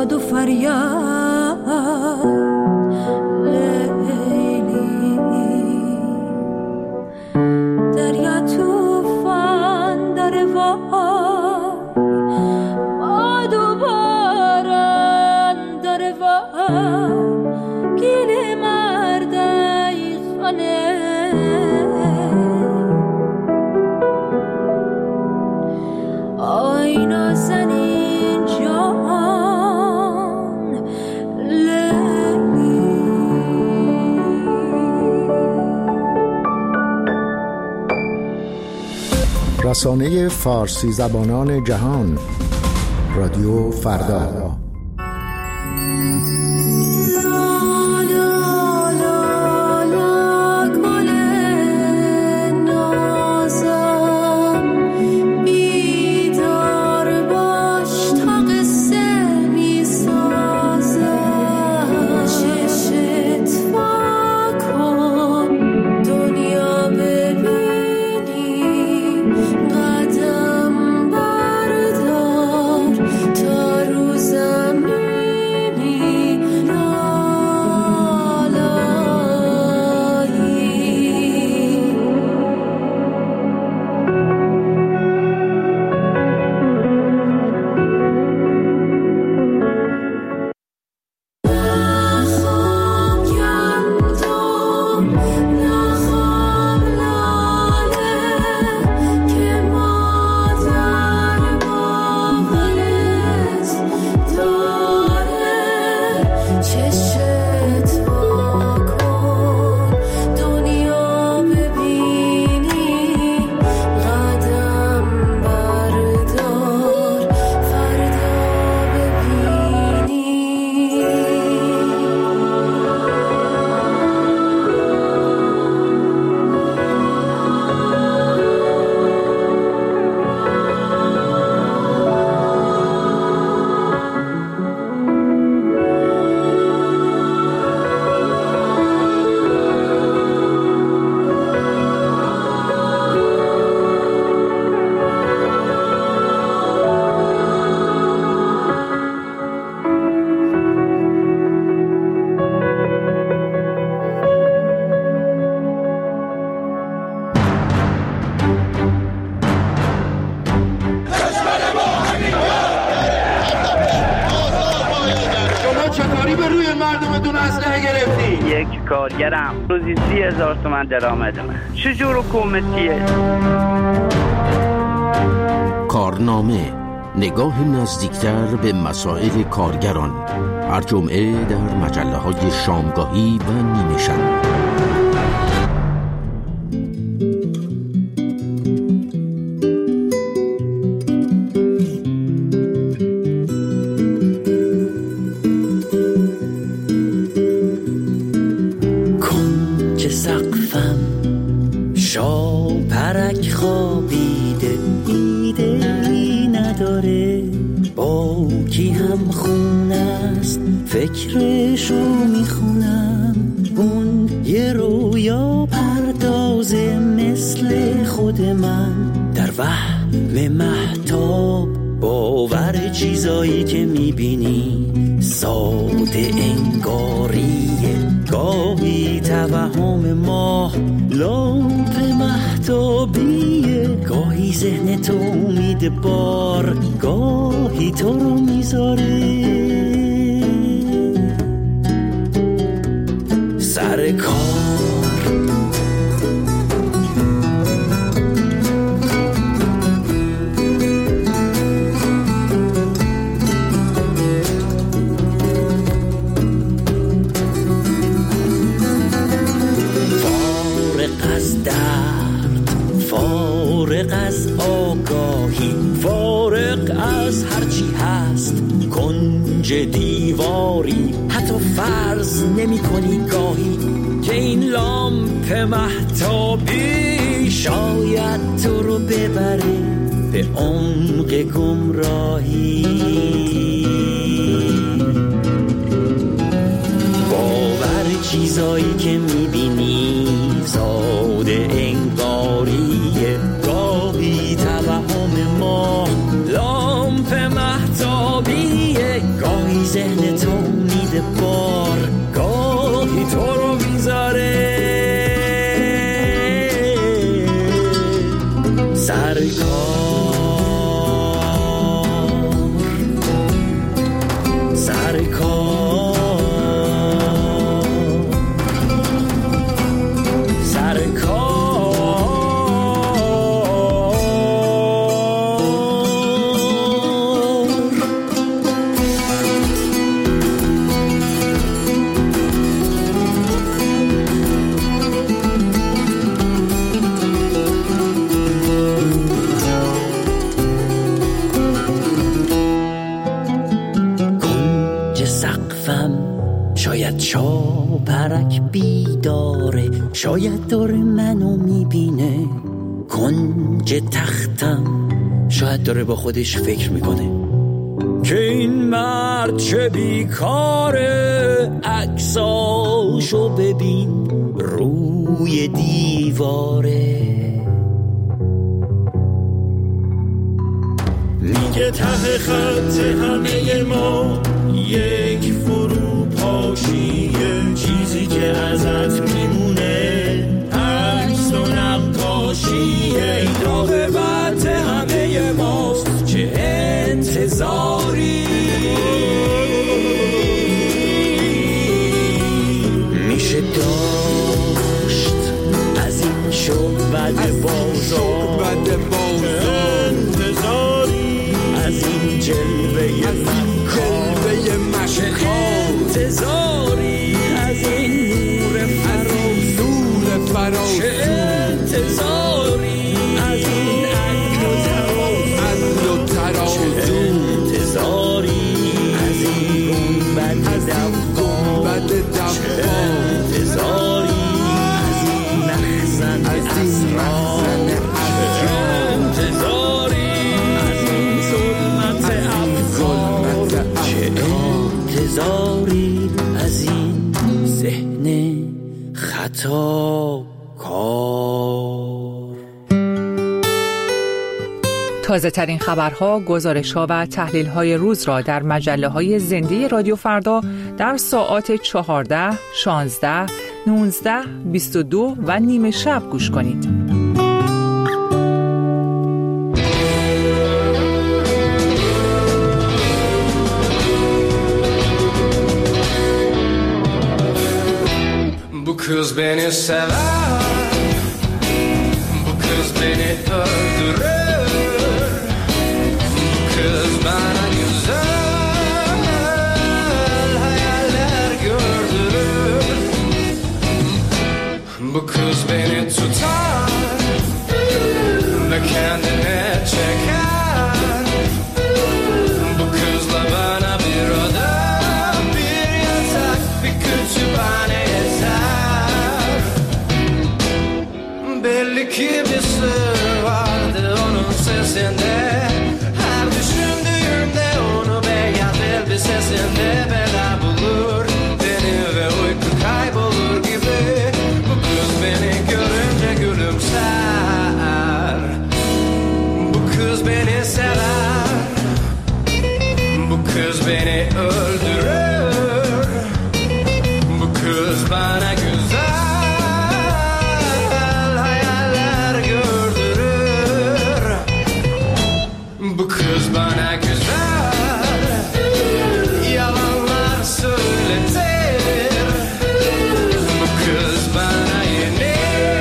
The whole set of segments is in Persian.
داد و فریاد لیلی، دریا توفان داره وای، باد و باران داره وای، گیل مردای خانه آینا زنین جان لیلی. رسانه فارسی زبانان جهان، رادیو فردا. کارگرم روزی 30,000 تومان درآمد من. چجور حکومتیه؟ کارنامه، نگاه نزدیکتر به مسائل کارگران، هر جمعه در مجله‌های شامگاهی و نیمه شب. فکرشو میخونم، اون یه رویا پردازه مثل خود من، در وهم مهتاب باور چیزایی که میبینی ساده انگاریه، گاهی توهم ماه لامپ مهتابیه، گاهی ذهن تو امید بار، گاهی تو رو میذاره سر کار. فارغ از درد، فارغ از آگاهی، فارغ از هرچی هست کنج دیواری، حتی فرض نمی کنی گاهی که این لامپ مهتابی شاید تو رو ببره به عمق گمراهی. باور چیزایی که میبینی ساده انگاریه، گاهی توهم ما لامپ مهتابیه، گاهی حرفم، شاید شاپرک بیداره، شاید داره منو میبینه کنج تختم، شاید داره با خودش فکر میکنه که این مرد چه بیکاره، عکساشو ببین روی دیواره. میگه ته خط همه ما یک فروپاشیه، چیزی که ازت میمونه عکس و نقاشیه، این عاقبت همه ماست، چه انتظاری میشه داشت از این شعبد بازار، انتظاری از این جلوه مشکار، انتظاری از این نور فراز، چه انتظاری از این عقل و تراز، چه انتظاری از این گنبد دفاع، چه انتظاری از این مخزن اسرار، چه انتظاری از این ظلمت افکار، چه انتظاری از این ذهن خطاکار. تازه ترین خبرها، گزارش‌ها و تحلیل‌های روز را در مجله‌های زنده رادیو فردا در ساعات 14، 16، 19، 22 و نیمه شب گوش کنید. Bu kız beni sever, bu kız beni öldürür, bu kız bana güzel hayaller gördürür, bu kız beni tutar ve kendine çeker, bu kızla bana bir oda, bir yatak, bir kütüphane yeter. Belli ki bir sır vardı onun sesinde, her düşündüğümde onu beyaz elbisesinde bela bulur beni ve uyku kaybolur gibi. Bu kız beni görünce gülümser, bu kız beni sever, bu kız beni öldürür, bu kız bana güzel hayaller gördürür, bu kız bana güzel yalanlar söyletir, bu kız bana yeni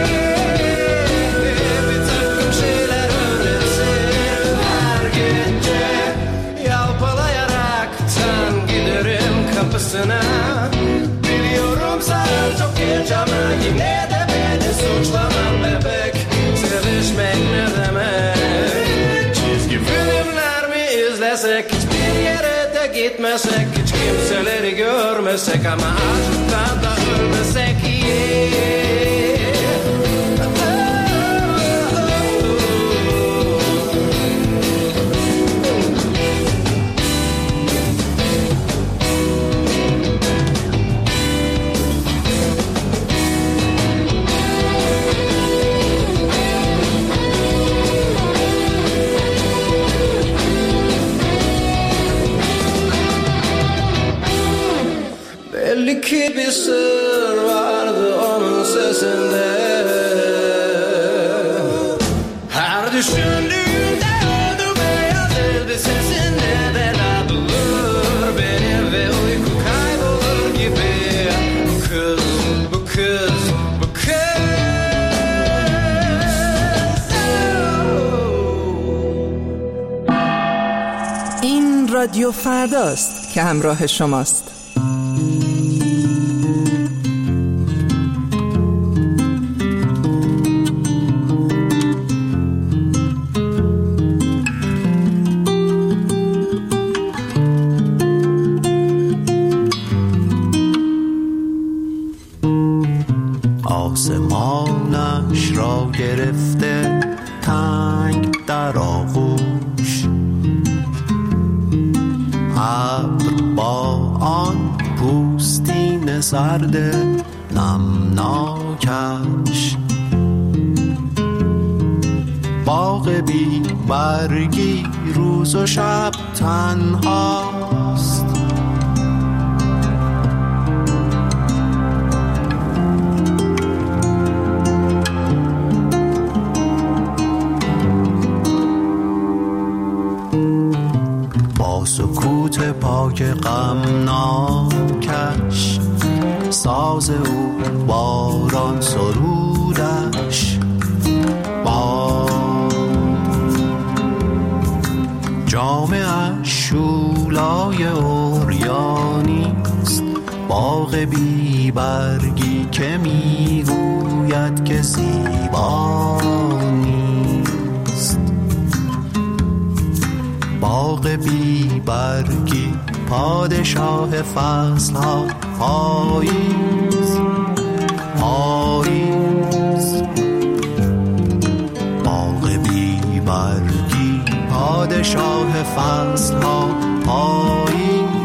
bir takım şeyler öğretir. Her gece yalpalayaraktan giderim kapısına, biliyorum sen çok genç ama yine de beni suçlamam bebek. Sevişmek ne demek? Çizgi filmler mi izlesek, hiçbir yere de gitmesek, hiç kimseleri görmesek ama aşktan da ölmesek iyi. Belli ki bir sır vardı onun sesinde, her düşündüğümde onu beyaz elbisesinde bela bulur beni ve uyku kaybolur gibi. Bu kız, bu kız, bu kız. این رادیو فرداست که همراه شماست. با آن پوستین سرد نمناکش، باغ بی برگی روز و شب تنهاست. با سکوت پاک غمناکش، ساز او باران سرودش، با جامعه شولای اوریانیست، باغ بی برگی که میگوید که زیبا نیست. باغ بی برگی پادشاه فصل ها، پاییز پاییز. باغ بی برگی پادشاه فصل ها، پاییز